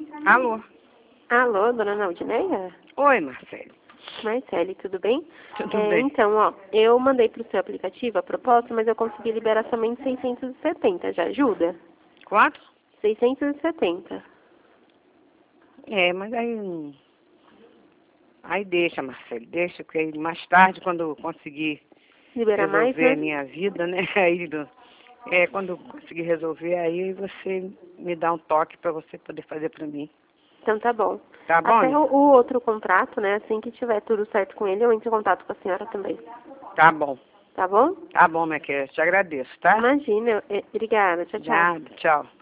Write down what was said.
Alô? Alô, dona Naudineia? Oi, Marcele. Marcele, tudo bem? Tudo bem? Então, ó, eu mandei pro seu aplicativo a proposta, mas eu consegui liberar somente 670. Já ajuda? Quanto? 670. Mas aí... Aí deixa, Marcele, deixa, porque aí mais tarde, quando eu conseguir Liberar mais, resolver né? a minha vida, né? Quando eu conseguir resolver, aí você me dá um toque para você poder fazer para mim. Então tá bom. Tá bom, Até né? o outro contrato, né? Assim que tiver tudo certo com ele, eu entro em contato com a senhora também. Tá bom. Tá bom? Tá bom, minha querida. Te agradeço, tá? Imagina. Obrigada. Tchau, tchau. Nada, tchau.